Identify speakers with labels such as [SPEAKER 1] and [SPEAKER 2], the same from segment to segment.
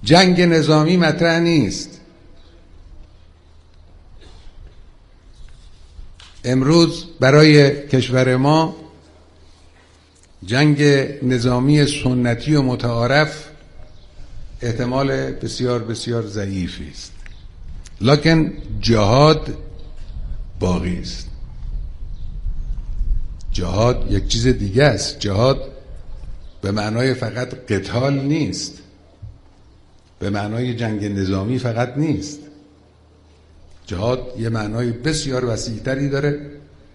[SPEAKER 1] جنگ نظامی مطرح نیست. امروز برای کشور ما جنگ نظامی سنتی و متعارف احتمال بسیار بسیار ضعیفی است، لکن جهاد باقی است. جهاد یک چیز دیگه است. جهاد به معنای فقط قتال نیست، به معنای جنگ نظامی فقط نیست. جهاد یه معنای بسیار وسیع‌تری داره.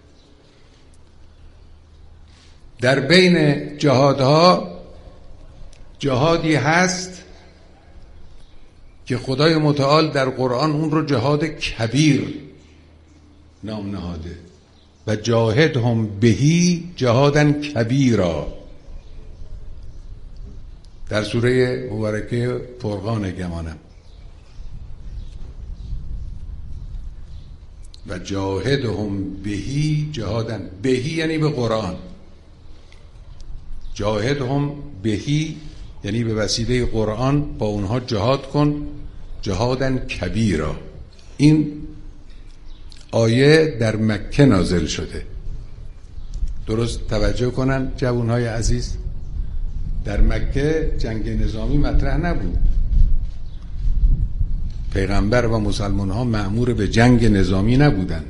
[SPEAKER 1] در بین جهادها جهادی هست که خدای متعال در قرآن اون رو جهاد کبیر نام نهاده و جاهدهم بهی جهادا کبیرا، در سوره مبارکه فرقان گمانم. و جاهدهم بهی جهادا، بهی یعنی به قرآن، جاهدهم بهی یعنی به وسیله قرآن با اونها جهاد کن، جهادا کبیرا. این آیه در مکه نازل شده. درست توجه کنن جوانهای عزیز، در مکه جنگ نظامی مطرح نبود. پیغمبر و مسلمان ها مأمور به جنگ نظامی نبودند.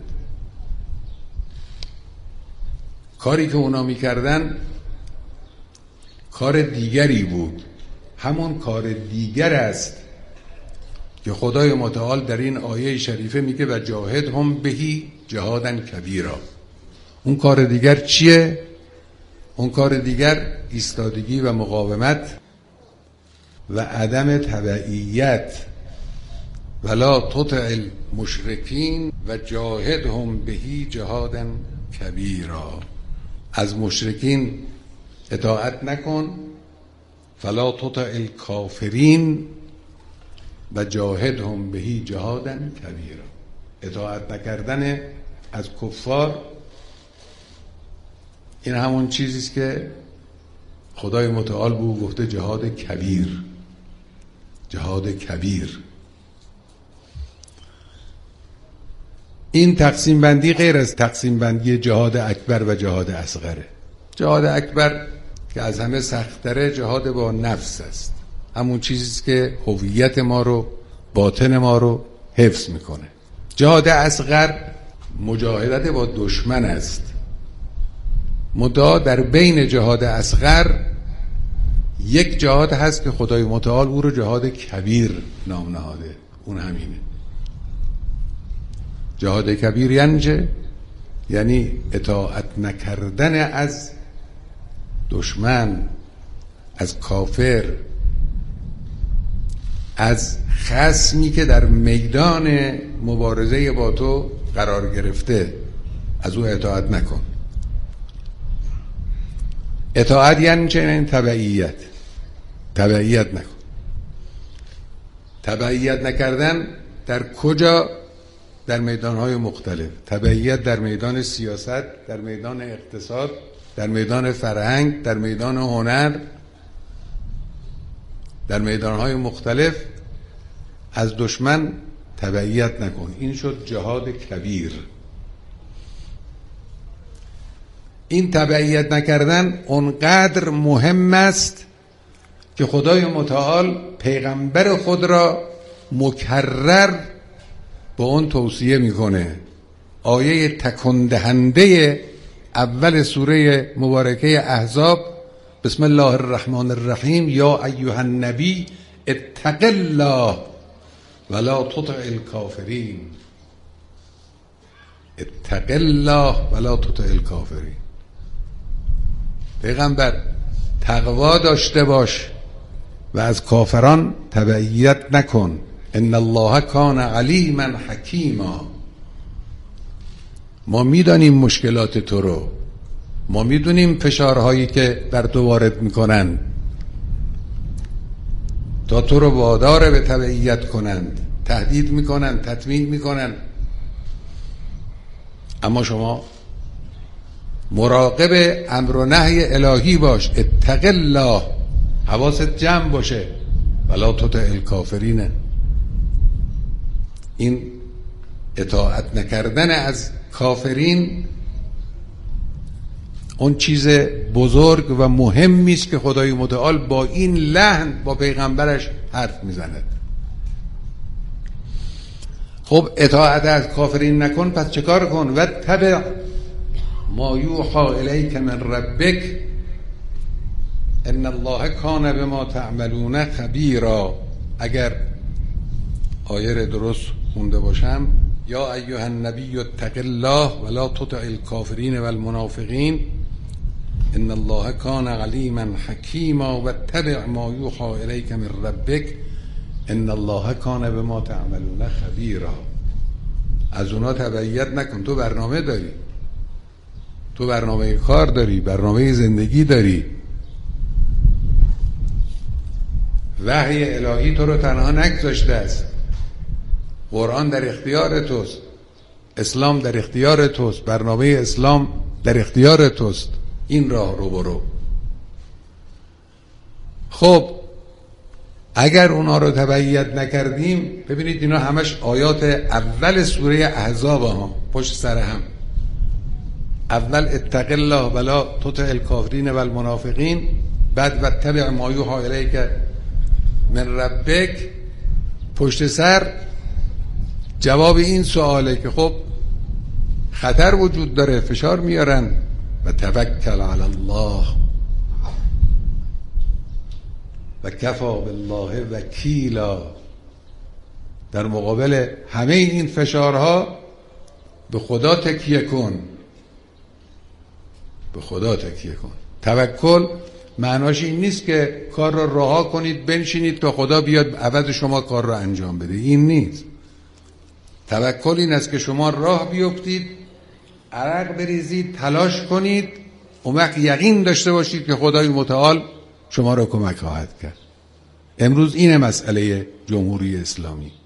[SPEAKER 1] کاری که اونا میکردن کار دیگری بود. همون کار دیگر است که خدای متعال در این آیه شریفه میگه و جاهدهم بهی جهادا کبیرا. اون کار دیگر چیه؟ اون کار دیگر ایستادگی و مقاومت و عدم تبعیت. ولا تطع المشرکین و جاهدهم بهی جهادا کبیرا. از مشرکین اطاعت نکن. فلا تطع الکافرین و جاهدهم بهی جهادا کبیرا. اطاعت نکردن از کفار این همون چیزیست که خدای متعال به او گفته جهاد کبیر. جهاد کبیر. این تقسیم بندی غیر از تقسیم بندی جهاد اکبر و جهاد اصغره. جهاد اکبر که از همه سخت‌تره جهاد با نفس است. همون چیزیست که هویت ما رو، باطن ما رو حفظ میکنه. جهاد اصغر مجاهدت با دشمن است. مدعا در بین جهاد اصغر یک جهاد هست که خدای متعال او رو جهاد کبیر نام نهاده. اون همینه. جهاد کبیر یعنی اطاعت نکردن از دشمن، از کافر، از خصمی که در میدان مبارزه با تو قرار گرفته، از او اطاعت نکن. اطاعت یعنی چه؟ یعنی تبعیت نکن. تبعیت نکردن در کجا؟ در میدانهای مختلف. تبعیت در میدان سیاست، در میدان اقتصاد، در میدان فرهنگ، در میدان هنر، در میدانهای مختلف از دشمن تبعیت نکن. این شد جهاد کبیر. این تبعیت نکردن اونقدر مهم است که خدای متعال پیغمبر خود را مکرر با اون توصیه میکنه. آیه تکان دهنده اول سوره مبارکه احزاب، بسم الله الرحمن الرحیم، یا ایها النبی اتق الله ولا تطع الکافرین. اتق الله ولا تطع الکافرین. پیغمبر تقوا داشته باش و از کافران تبعیت نکن. ان الله کان علیما حکیما. ما میدانیم مشکلات تو رو، ما میدونیم فشارهایی که بر تو وارد میکنن تا تو رو وادار به تبعیت کنند، تهدید میکنن، تطمیع میکنن. اما شما مراقب امر و نهی الهی باش. اتق الله. حواست جمع باشه. ولا تطع الکافرین. این اطاعت نکردن از کافرین اون چیز بزرگ و مهمی است که خدای متعال با این لحن با پیغمبرش حرف میزند. خب اطاعت از کافرین نکن، پس چه کار کن؟ و تبع ما یوحی الیک من ربک ان الله کان بما تعملون خبیرا. اگر آیه رو درست خونده باشم، یا ایها النبی اتق الله ولا تطع الکافرین والمنافقین ان الله کان علیما حکیما و تبع ما یوحی الیک من ربک ان الله کان بما تعملون خبیرا. از اونا تبعیت نکن. تو برنامه داری، تو برنامه کار داری، برنامه زندگی داری. وحی الهی تو رو تنها نگذاشته است. قرآن در اختیار توست، اسلام در اختیار توست، برنامه اسلام در اختیار توست. این راه رو برو. خب اگر اونا رو تبعیت نکردیم، ببینید اینا همش آیات اول سوره احزاب ها پشت سر هم. اول اتق الله ولا تطع الکافرین والمنافقین، بعد و تبع ما یوحی الیک من ربک. پشت سر جواب این سواله که خب خطر وجود داره، فشار میارن. و توکل علی الله و کفا بالله وکیلا. در مقابل همه این فشارها به خدا تکیه کن، به خدا تکیه کن. توکل معناش این نیست که کار را رها کنید بنشینید تا خدا بیاد عوض شما کار را انجام بده. این نیست. توکل این است که شما راه بیفتید، عرق بریزید، تلاش کنید، اون وقت یقین داشته باشید که خدای متعال شما را کمک خواهد کرد. امروز اینه مسئله جمهوری اسلامی.